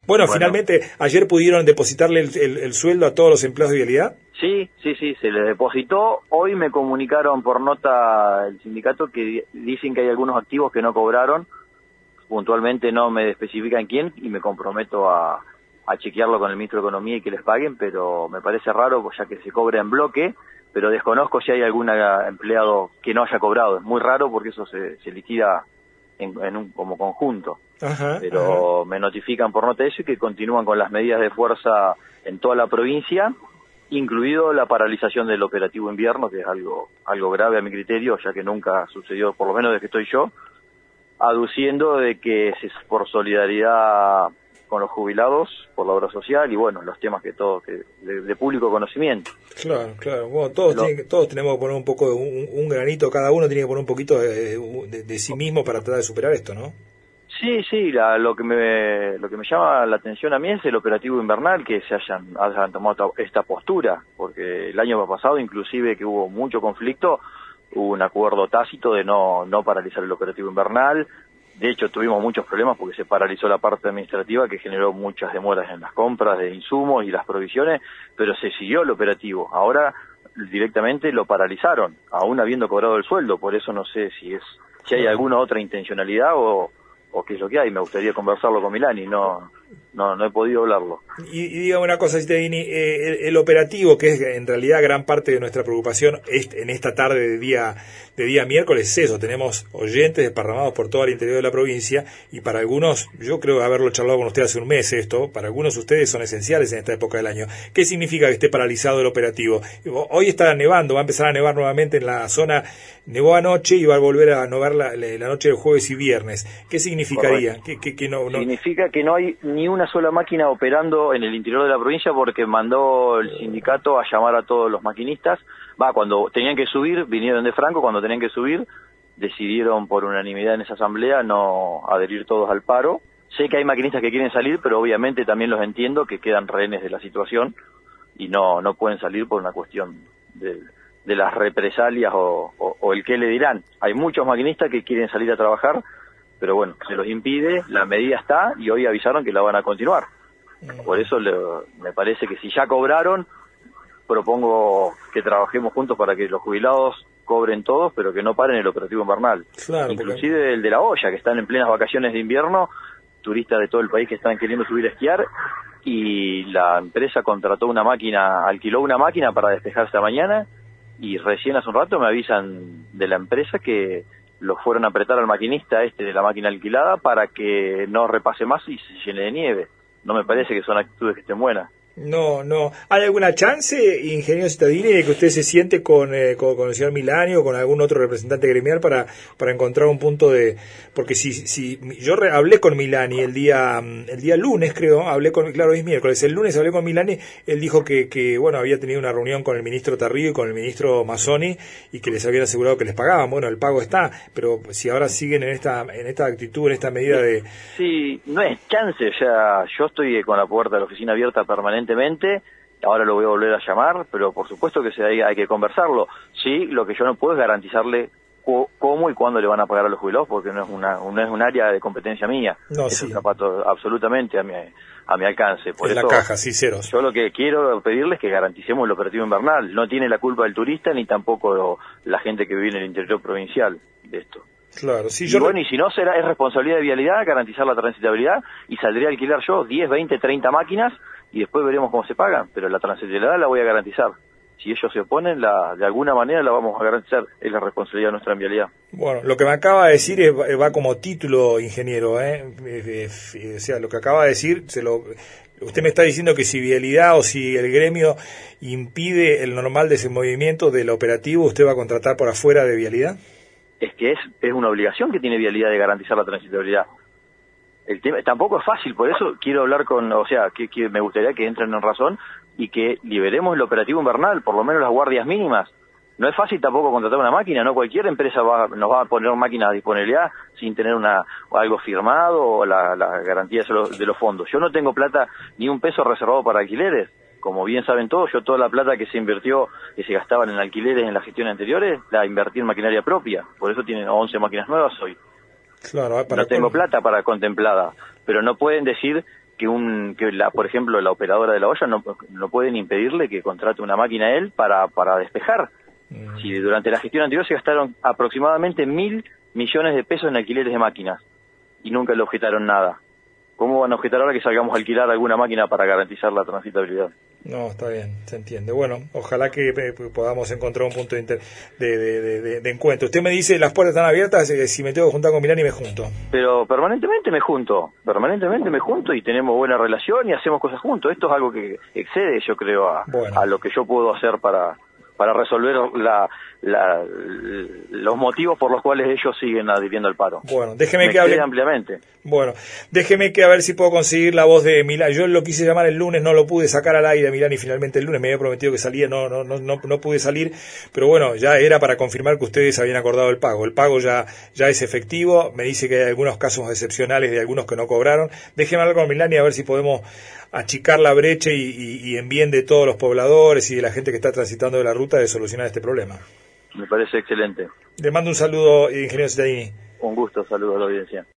Bueno, finalmente, ¿ayer pudieron depositarle el sueldo a todos los empleados de Vialidad? Sí, se les depositó. Hoy me comunicaron por nota el sindicato que dicen que hay algunos activos que no cobraron. Puntualmente no me especifican quién y me comprometo a chequearlo con el ministro de Economía y que les paguen, pero me parece raro ya que se cobra en bloque, pero desconozco si hay algún empleado que no haya cobrado. Es muy raro porque eso se liquida como conjunto. Pero me notifican por nota eso y que continúan con las medidas de fuerza en toda la provincia, incluido la paralización del operativo invierno, que es algo grave a mi criterio, ya que nunca sucedió, por lo menos desde que estoy yo, aduciendo de que es por solidaridad con los jubilados, por la obra social y bueno, los temas que de público conocimiento. Claro. Bueno, todos tenemos que poner un poco, un granito, cada uno tiene que poner un poquito de sí mismo para tratar de superar esto, ¿no? Sí, lo que me llama la atención a mí es el operativo invernal, que se hayan tomado esta postura, porque el año pasado, inclusive que hubo mucho conflicto, hubo un acuerdo tácito de no paralizar el operativo invernal. De hecho, tuvimos muchos problemas porque se paralizó la parte administrativa, que generó muchas demoras en las compras de insumos y las provisiones, pero se siguió el operativo. Ahora directamente lo paralizaron, aún habiendo cobrado el sueldo. Por eso no sé si hay alguna otra intencionalidad o qué es lo que hay. Me gustaría conversarlo con Milani, no he podido hablarlo. Y dígame una cosa, Cittadini, el operativo, que es en realidad gran parte de nuestra preocupación en esta tarde de día miércoles, es eso, tenemos oyentes desparramados por todo el interior de la provincia, y para algunos, yo creo haberlo charlado con usted hace un mes esto, para algunos de ustedes son esenciales en esta época del año. ¿Qué significa que esté paralizado el operativo? Hoy está nevando, va a empezar a nevar nuevamente en la zona, nevó anoche y va a volver a nevar la noche de jueves y viernes. ¿Qué significaría? Significa que no hay ni una sola máquina operando en el interior de la provincia porque mandó el sindicato a llamar a todos los maquinistas. Cuando tenían que subir, vinieron de Franco, cuando tenían que subir, decidieron por unanimidad en esa asamblea no adherir todos al paro. Sé que hay maquinistas que quieren salir, pero obviamente también los entiendo que quedan rehenes de la situación y no pueden salir por una cuestión de las represalias o el qué le dirán. Hay muchos maquinistas que quieren salir a trabajar, pero bueno, se los impide, la medida está y hoy avisaron que la van a continuar. Por eso me parece que si ya cobraron, propongo que trabajemos juntos para que los jubilados cobren todos, pero que no paren el operativo invernal. Inclusive el de la olla, que están en plenas vacaciones de invierno, turistas de todo el país que están queriendo subir a esquiar, y la empresa alquiló una máquina para despejarse a mañana, y recién hace un rato me avisan de la empresa que lo fueron a apretar al maquinista de la máquina alquilada para que no repase más y se llene de nieve. No me parece que son actitudes que estén buenas. No. ¿Hay alguna chance, ingeniero Cittadini, de que usted se siente con el señor Milani o con algún otro representante gremial para encontrar un punto de... Porque si yo hablé con Milani el día lunes, creo, claro, es miércoles, el lunes hablé con Milani, él dijo que bueno, había tenido una reunión con el ministro Tarrillo y con el ministro Mazzoni y que les habían asegurado que les pagaban. Bueno, el pago está, pero si ahora siguen en esta actitud, en esta medida de... Sí, no es chance, o sea, yo estoy con la puerta de la oficina abierta permanentemente, ahora lo voy a volver a llamar, pero por supuesto que hay que conversarlo. Sí, lo que yo no puedo es garantizarle cómo y cuándo le van a pagar a los jubilados, porque no es un área de competencia mía. Es un zapato absolutamente a mi alcance. Por eso, la caja, sí, ceros. Yo lo que quiero pedirles es que garanticemos el operativo invernal. No tiene la culpa el turista ni tampoco la gente que vive en el interior provincial de esto. Claro, sí, y si no, es responsabilidad de Vialidad garantizar la transitabilidad y saldré a alquilar yo 10, 20, 30 máquinas y después veremos cómo se pagan, pero la transitabilidad la voy a garantizar. Si ellos se oponen, de alguna manera la vamos a garantizar, es la responsabilidad nuestra en Vialidad. Bueno, lo que me acaba de decir va como título, ingeniero, o sea, lo que acaba de decir, usted me está diciendo que si Vialidad o si el gremio impide el normal desenvolvimiento del operativo, ¿usted va a contratar por afuera de Vialidad? Es que es una obligación que tiene Vialidad de garantizar la transitabilidad. El tema tampoco es fácil, por eso quiero hablar que me gustaría que entren en razón y que liberemos el operativo invernal, por lo menos las guardias mínimas. No es fácil tampoco contratar una máquina, no cualquier empresa nos va a poner máquinas a disponibilidad sin tener algo firmado o la garantía de los fondos. Yo no tengo plata ni un peso reservado para alquileres. Como bien saben todos, yo toda la plata que se invirtió, que se gastaban en alquileres en las gestiones anteriores, la invertí en maquinaria propia. Por eso tienen 11 máquinas nuevas hoy. Claro, no tengo plata para contemplada, pero no pueden decir que un que por ejemplo, la operadora de la olla no pueden impedirle que contrate una máquina a él para despejar. Si durante la gestión anterior se gastaron aproximadamente 1.000 millones de pesos en alquileres de máquinas y nunca le objetaron nada. ¿Cómo van a objetar ahora que salgamos a alquilar alguna máquina para garantizar la transitabilidad? No, está bien, se entiende. Bueno, ojalá que podamos encontrar un punto de encuentro. Usted me dice, las puertas están abiertas, si me tengo que juntar con Milani me junto. Pero permanentemente me junto y tenemos buena relación y hacemos cosas juntos. Esto es algo que excede, yo creo, a lo que yo puedo hacer para resolver los motivos por los cuales ellos siguen adhiriendo al paro. Bueno, déjeme que hable ampliamente. Bueno, déjeme que a ver si puedo conseguir la voz de Milani. Yo lo quise llamar el lunes, no lo pude sacar al aire, Milani, finalmente el lunes me había prometido que salía, no pude salir, pero bueno, ya era para confirmar que ustedes habían acordado el pago. El pago ya es efectivo, me dice que hay algunos casos excepcionales de algunos que no cobraron. Déjeme hablar con Milani a ver si podemos achicar la brecha y en bien de todos los pobladores y de la gente que está transitando de la ruta de solucionar este problema. Me parece excelente. Le mando un saludo, ingeniero Cittadini. Un gusto, saludo a la audiencia.